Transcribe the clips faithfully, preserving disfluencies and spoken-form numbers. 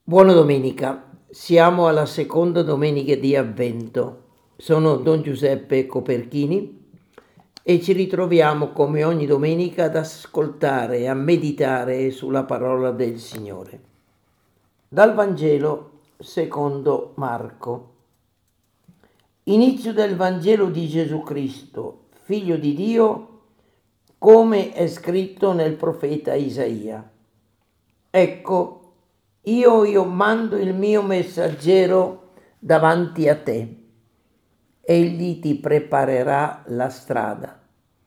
Buona domenica, siamo alla seconda domenica di Avvento. Sono Don Giuseppe Coperchini e ci ritroviamo come ogni domenica ad ascoltare e a meditare sulla parola del Signore. Dal Vangelo secondo Marco. Inizio del Vangelo di Gesù Cristo, Figlio di Dio, come è scritto nel profeta Isaia. Ecco, io, io mando il mio messaggero davanti a te. Egli ti preparerà la strada.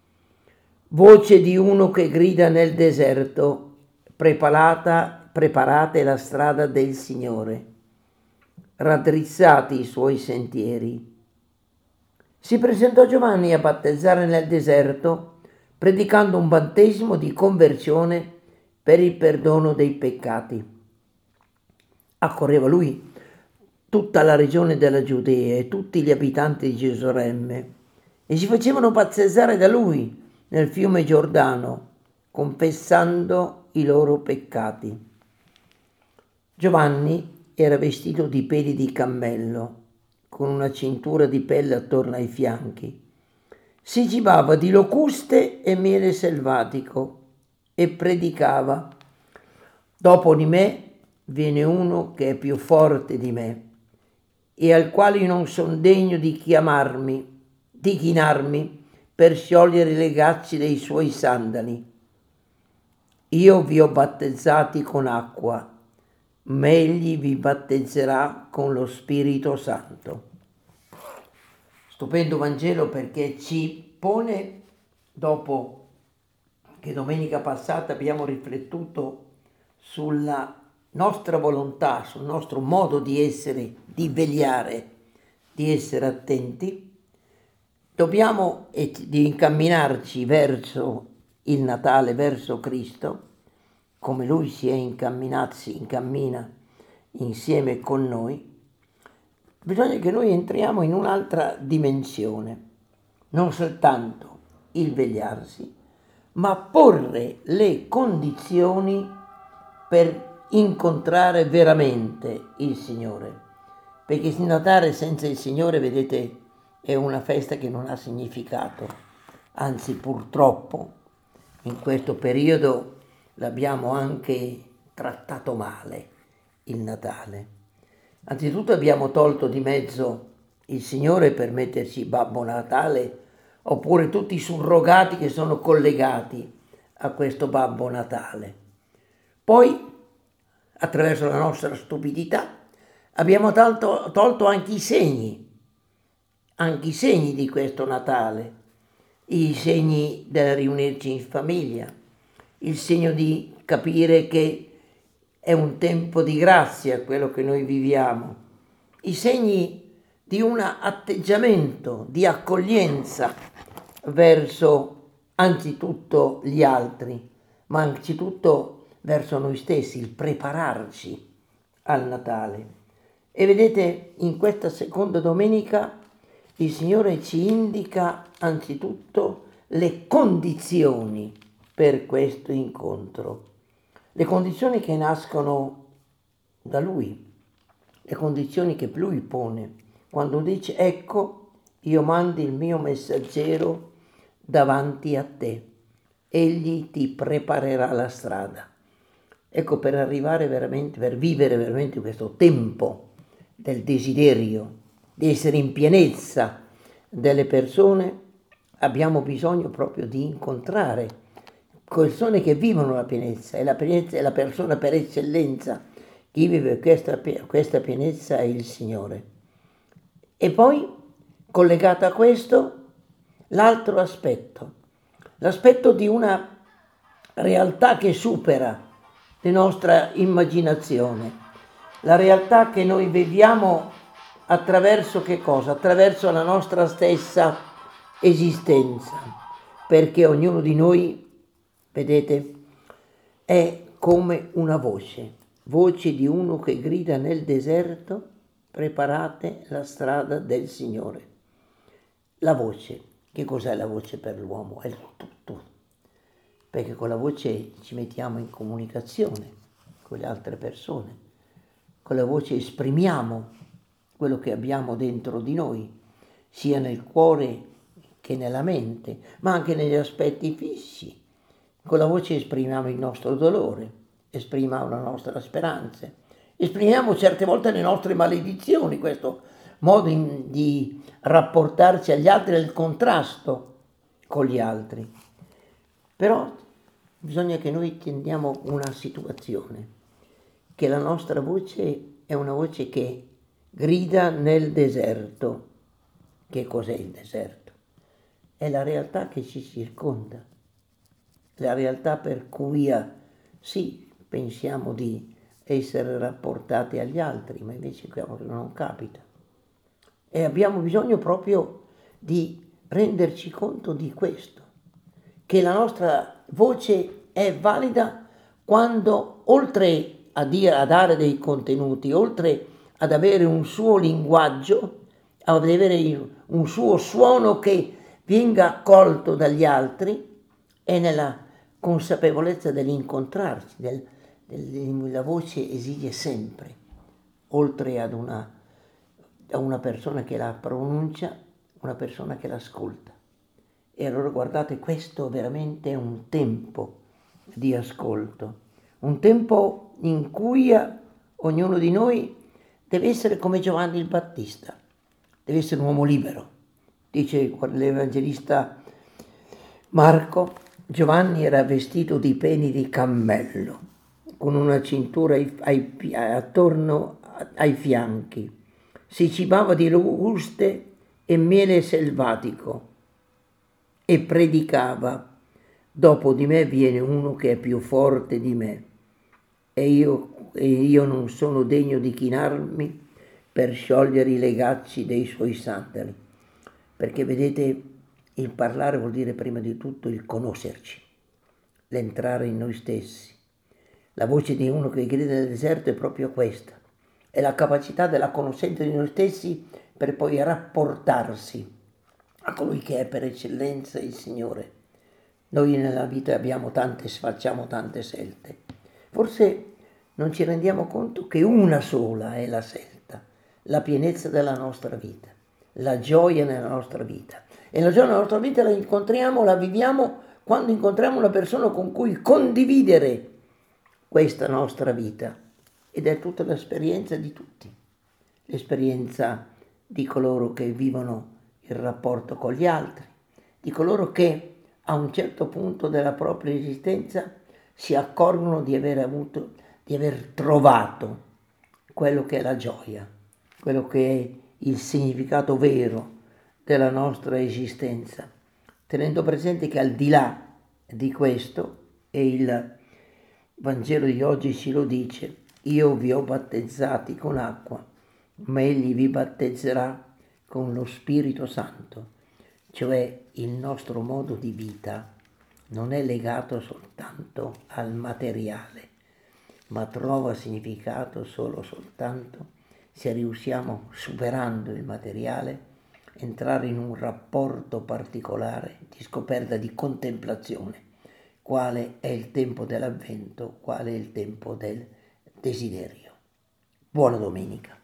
Voce di uno che grida nel deserto, preparata, preparate la strada del Signore, raddrizzati i suoi sentieri. Si presentò Giovanni a battezzare nel deserto, predicando un battesimo di conversione per il perdono dei peccati. Accorreva lui tutta la regione della Giudea e tutti gli abitanti di Gerusalemme e si facevano battezzare da lui nel fiume Giordano, confessando i loro peccati. Giovanni era vestito di peli di cammello, con una cintura di pelle attorno ai fianchi. Si cibava di locuste e miele selvatico e predicava: dopo di me viene uno che è più forte di me e al quale io non son degno di chiamarmi, di chinarmi per sciogliere i legacci dei suoi sandali. Io vi ho battezzati con acqua, ma egli vi battezzerà con lo Spirito Santo. Stupendo Vangelo perché ci pone, dopo che domenica passata abbiamo riflettuto sulla nostra volontà, sul nostro modo di essere, di vegliare, di essere attenti, dobbiamo di incamminarci verso il Natale, verso Cristo, come Lui si è incamminato, si incammina insieme con noi. Bisogna che noi entriamo in un'altra dimensione, non soltanto il vegliarsi, ma porre le condizioni per incontrare veramente il Signore, perché il Natale senza il Signore, vedete, è una festa che non ha significato, anzi purtroppo in questo periodo l'abbiamo anche trattato male, il Natale. Anzitutto abbiamo tolto di mezzo il Signore per metterci Babbo Natale, oppure tutti i surrogati che sono collegati a questo Babbo Natale. Poi, attraverso la nostra stupidità, abbiamo tolto, tolto anche i segni, anche i segni di questo Natale, i segni del riunirci in famiglia, il segno di capire che è un tempo di grazia quello che noi viviamo, i segni di un atteggiamento di accoglienza verso anzitutto gli altri, ma anzitutto verso noi stessi, il prepararci al Natale. E vedete, in questa seconda domenica il Signore ci indica anzitutto le condizioni per questo incontro, le condizioni che nascono da Lui, le condizioni che Lui pone, quando dice: ecco, io mando il mio messaggero davanti a te, egli ti preparerà la strada. Ecco, per arrivare veramente, per vivere veramente questo tempo del desiderio di essere in pienezza delle persone, abbiamo bisogno proprio di incontrare persone che vivono la pienezza, e la pienezza è la persona per eccellenza. Chi vive questa, questa pienezza è il Signore. E poi, collegato a questo, l'altro aspetto, l'aspetto di una realtà che supera la nostra immaginazione, la realtà che noi viviamo attraverso che cosa? Attraverso la nostra stessa esistenza, perché ognuno di noi, vedete, è come una voce, voce di uno che grida nel deserto: preparate la strada del Signore. La voce, che cos'è la voce per l'uomo? È il tutto, perché con la voce ci mettiamo in comunicazione con le altre persone. con la voce esprimiamo quello che abbiamo dentro di noi, sia nel cuore che nella mente, ma anche negli aspetti fissi. Con la voce esprimiamo il nostro dolore, esprimiamo la nostra speranza, esprimiamo certe volte le nostre maledizioni, questo modo in, di rapportarci agli altri è il contrasto con gli altri. Però bisogna che noi tendiamo una situazione, che la nostra voce è una voce che grida nel deserto. Che cos'è il deserto? È la realtà che ci circonda, la realtà per cui sì, pensiamo di essere rapportati agli altri, ma invece non capita. E abbiamo bisogno proprio di renderci conto di questo, che la nostra voce è valida quando, oltre a, dire, a dare dei contenuti, oltre ad avere un suo linguaggio, ad avere un suo suono che venga accolto dagli altri, è nella consapevolezza dell'incontrarsi, del, del, la voce esige sempre, oltre ad una, a una persona che la pronuncia, una persona che l'ascolta. E allora guardate, questo veramente è un tempo di ascolto, un tempo in cui ognuno di noi deve essere come Giovanni il Battista, deve essere un uomo libero. Dice l'Evangelista Marco, Giovanni era vestito di peni di cammello, con una cintura ai, ai, attorno ai fianchi. Si cibava di locuste e miele selvatico e predicava: dopo di me viene uno che è più forte di me e io, e io non sono degno di chinarmi per sciogliere i legacci dei suoi sandali. Perché vedete, il parlare vuol dire prima di tutto il conoscerci, l'entrare in noi stessi. La voce di uno che grida nel deserto è proprio questa, è la capacità della conoscenza di noi stessi per poi rapportarsi a colui che è per eccellenza il Signore. Noi nella vita abbiamo tante, facciamo tante scelte. Forse non ci rendiamo conto che una sola è la scelta, la pienezza della nostra vita, la gioia nella nostra vita. E la gioia nella nostra vita la incontriamo, la viviamo quando incontriamo una persona con cui condividere questa nostra vita. Ed è tutta l'esperienza di tutti, l'esperienza di coloro che vivono il rapporto con gli altri, di coloro che a un certo punto della propria esistenza si accorgono di aver avuto, di aver trovato quello che è la gioia, quello che è il significato vero della nostra esistenza, tenendo presente che al di là di questo, e il Vangelo di oggi ci lo dice, io vi ho battezzati con acqua, ma egli vi battezzerà con lo Spirito Santo, cioè il nostro modo di vita non è legato soltanto al materiale, ma trova significato solo soltanto se riusciamo, superando il materiale, entrare in un rapporto particolare di scoperta, di contemplazione, quale è il tempo dell'avvento, quale è il tempo del desiderio. Buona domenica.